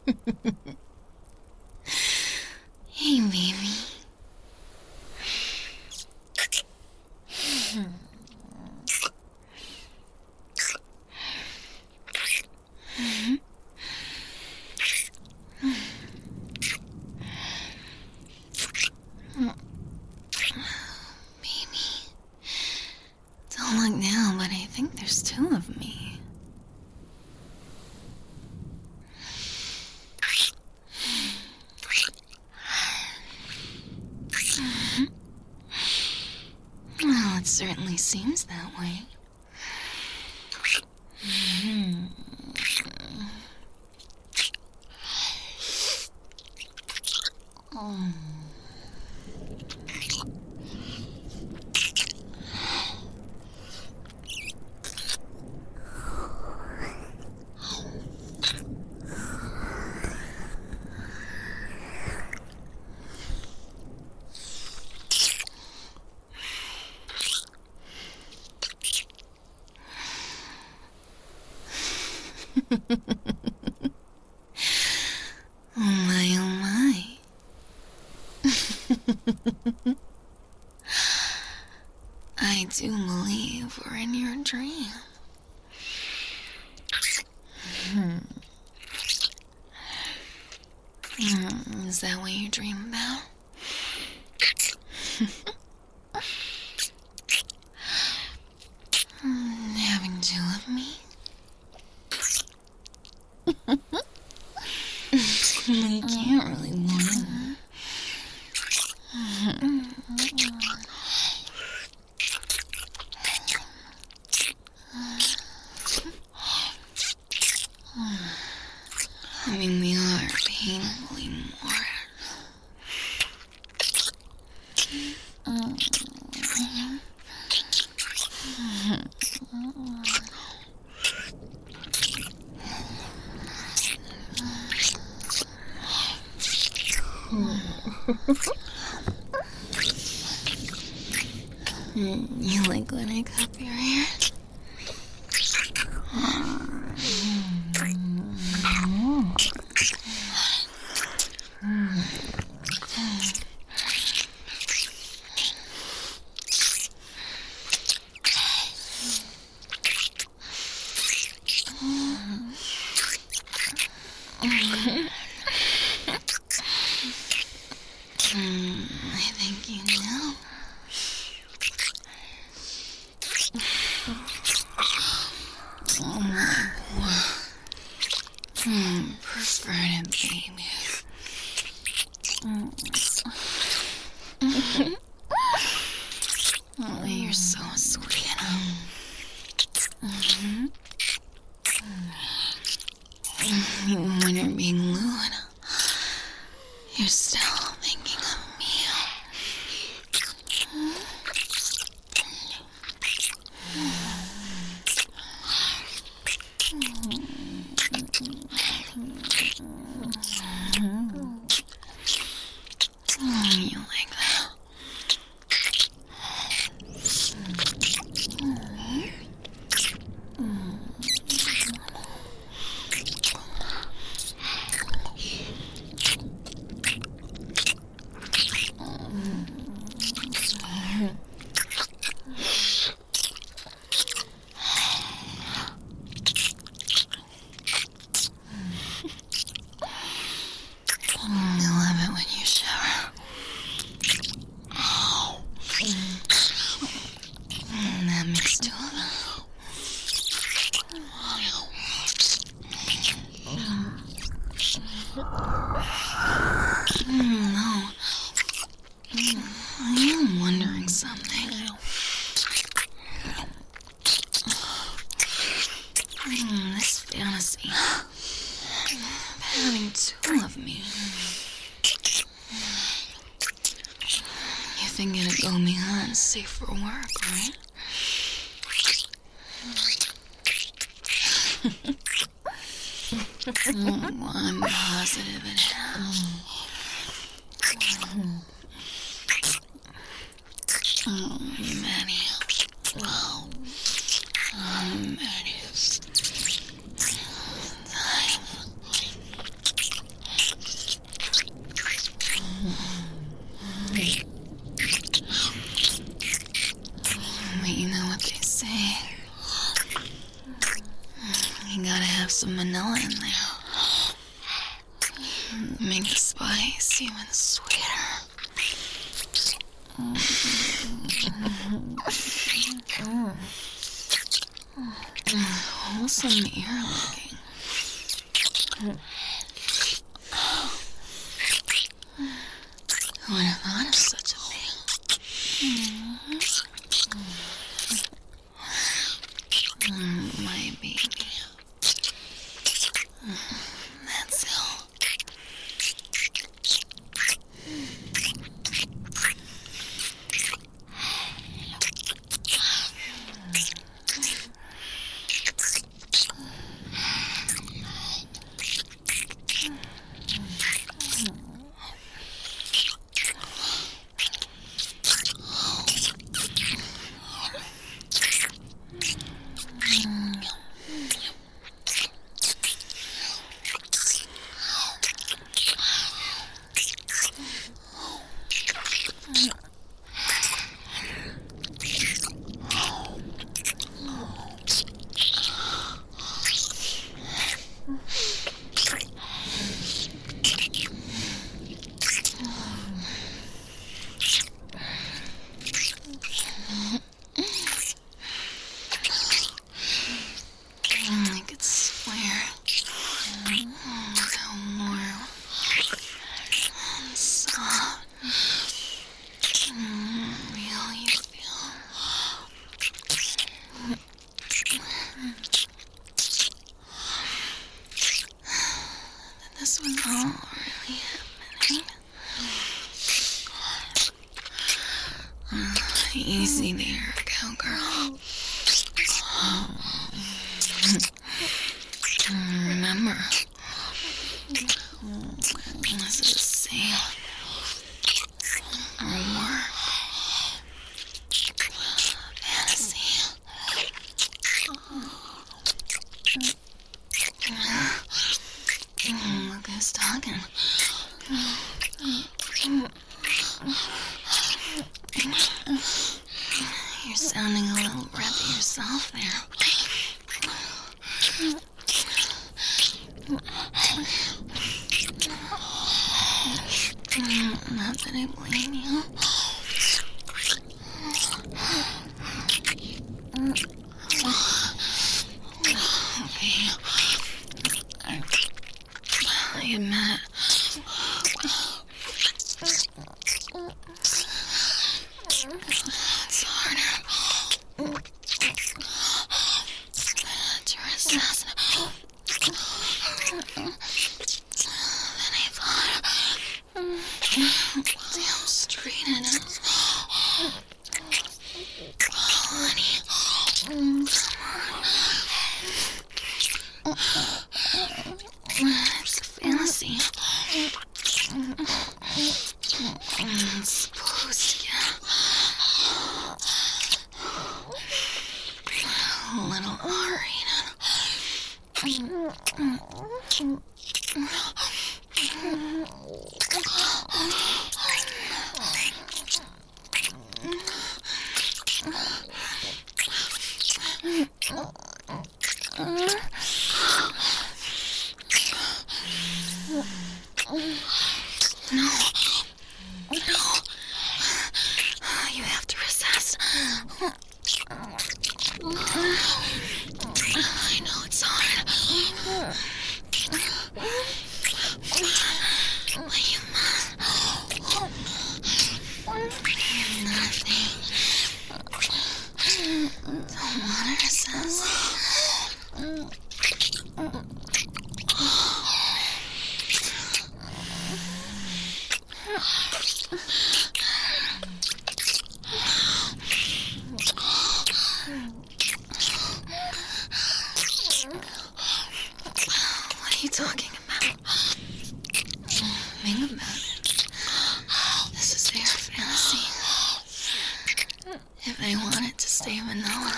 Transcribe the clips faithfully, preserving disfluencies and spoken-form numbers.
Hey, baby. Baby. Don't look now, but I think there's two of me. Well, it certainly seems that way. Mm-hmm. Oh. Oh my, oh my. I do believe we're in your dream. Hmm. Hmm, is that what you dream about? Hmm, having two of me? You can't really win. I mean, we are painfully more. You like when I cup your hair? Mm, I think you know. Oh my boy. Hmm, perverted baby. Oh, you're so sweet. Mm-hmm. When you're being lewd, you're still thinking of me. Oh, you like that? I love it when you shower. And that makes two of us. No. I am wondering something. Mm, this fantasy of having two of me. You think it'd go beyond safe for work, right? Mm, well, I'm positive it has. Oh, Maddie. Oh, Maddie. You gotta have some vanilla in there. Make the spice even sweeter. Wholesome ear looking. Who would have thought of such a thing? Mm, my baby. That's all. I could swear. Look how warm and soft. Mm, real you feel. That this was all really happening. Uh, easy there, cowgirl. Remember, this is a sale or work, fantasy. Look who's talking. You're sounding a little breathy yourself there. Not that I blame you. Okay. I admit. It's harder to resist than I thought. Damn straight in it. Honey, come on. It's a fantasy. It's supposed to get a little R-rated. No. No. You have to resist. I know it's hard. But you must. Nothing. Don't want to resist. What are you talking about? Think about it. This is their fantasy. If they want it to stay vanilla,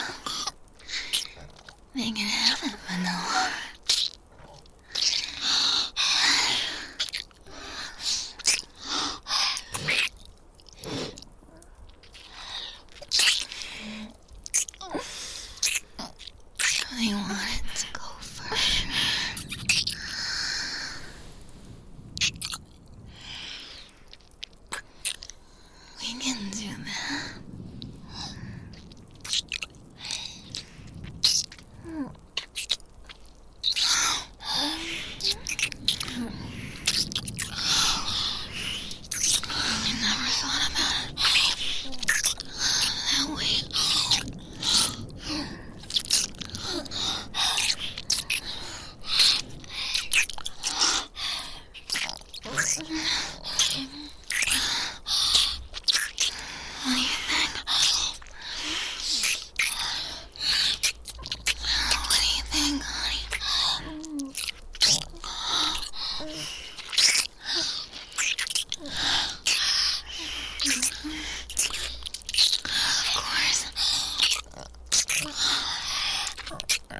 they can have it vanilla. They want it to go further.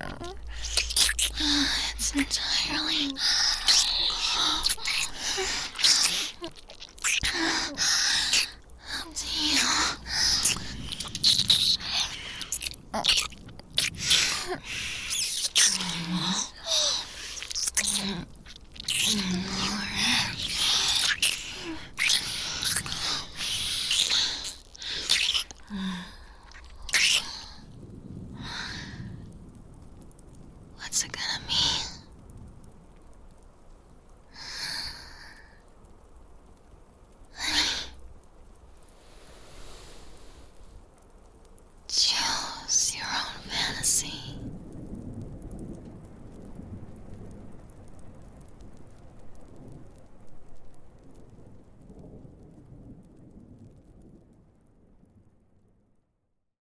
It's entirely up to you. What's it gonna mean?